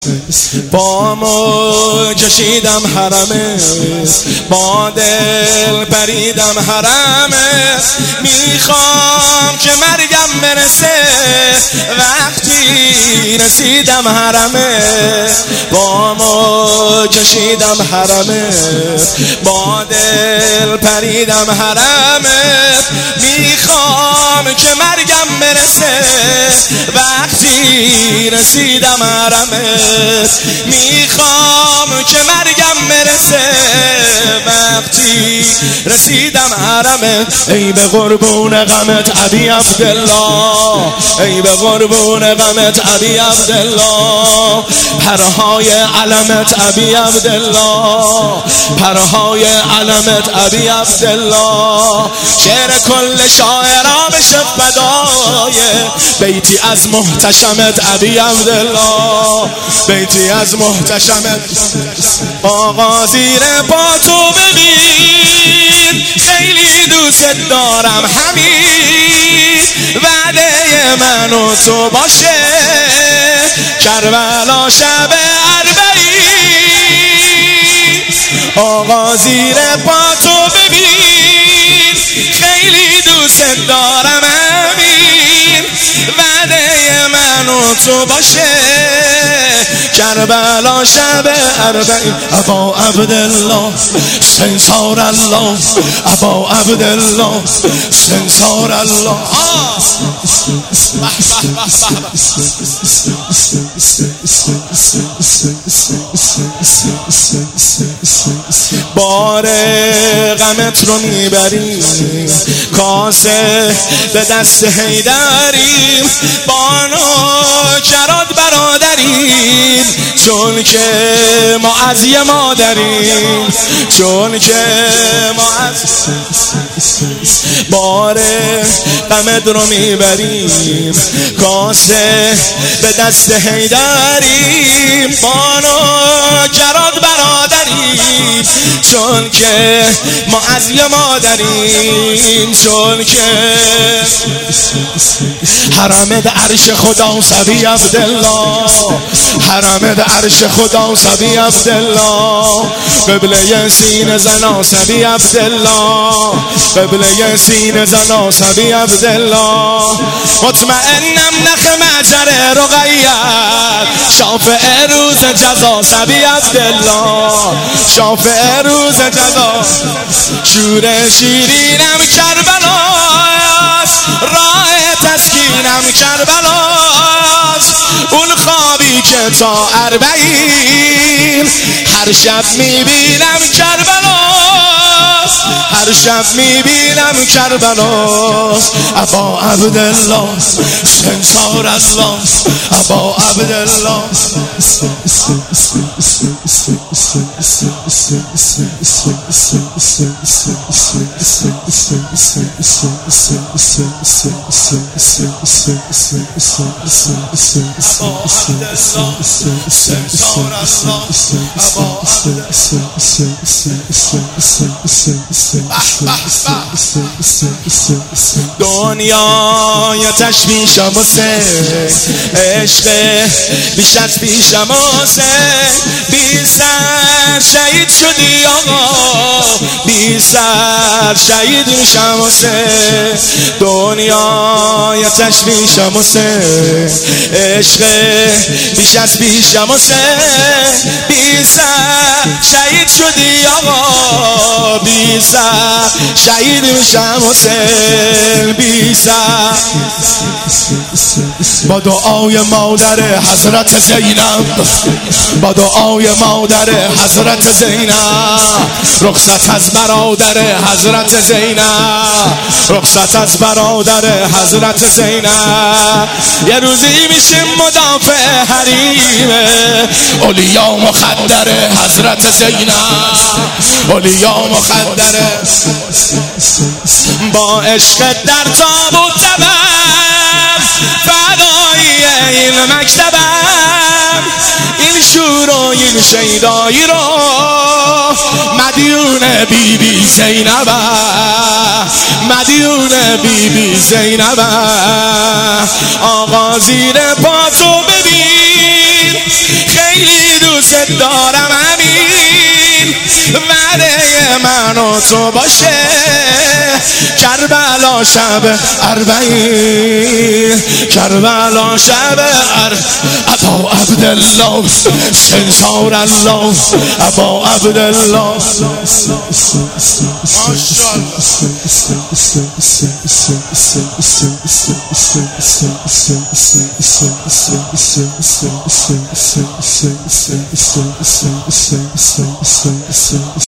با مو کشیدم حرمه، با دل پریدم حرمه، میخوام که مرگم برسه وقتی رسیدم حرمه. با مو کشیدم حرمه، با دل پریدم حرمه، میخوام که مرگم برسه وقتی رسیدم حرمه، میخوام که مرگم برسه وقتی رسیدم حرمه. ای به قربون غمت ابی عبدالله، ای به قربون غمت ابی عبدالله، پرهای علمت ابی عبدالله، پرهای علمت ابی عبدالله. شعر کل شاعرا بشه فدای بیتی از محتشمت ابی عبدالله، بیتی از محتشمت. آقا زیر پا تو ببین، خیلی دوست دارم، همین وعده من و تو باشه، کربلا شب اربعین. آقا زیر پا تو ببین، خیلی دوست دارم، همین وعده من و تو باشه، کربلا شب اربعین. ابا عبدالله سنسار الله، ابا عبدالله سنسار الله. بار غمت رو میبریم، کاسه به دست حیدریم، بانو کراد برادریم، چون که ما از یه مادریم، چون که ما از. بار غمت رو میبریم، کاسه به دست حیدریم، بانو کراد برادریم، چون که ما از یه مادریم، چون که حرم عرش خدا سبی عبدالله، حرم عرش خدا سبی عبدالله، قبله سین زنا سبی عبدالله، قبله سین زنا سبی عبدالله. مطمئنم نخ مجر رقیت، شافع روز جزا سبی عبدالله، شافع روز جزا. شور شیرینم کربلاست، راه تسکینم کربلاست، اون خوابی که تا اربعین هر شب میبینم کربلاست، هر شب میبینم کربلاست. ابا عبدالله سنسار الله، ابا عبدالله. دنیای تشویشم و سه، عشق بیش از پیشم و سه، بی سر شهید شدی آقا، بی سر شهید میشم و سه. دنیای تشویشم و سه، عشق بیش از پیشم و سه، بی سر شهید شدی آقا، بی سر شهید میشم و سه، بی سر. با دعای مادر حضرت زینب، با دعای مادر حضرت زینب، رخصت از برادر حضرت زینب، رخصت از برادر حضرت زینب. یه روزی میشیم مدافع حریم اولیا مخدر حضرت زینب، اولیا مخدر. با عشق در تابوت زبم، فدای این مکتبم، این شور و این شیدایی رو مدیون بی بی زینب، مدیون بی بی زینب. آقا زیر پا تو ببین، خیلی خیلی دوست دارم امین وعده من و تو باشه کربلا شب اربعین کربلا شب ابا عبدالله سنسار الله ابا عبدالله ماشاءالله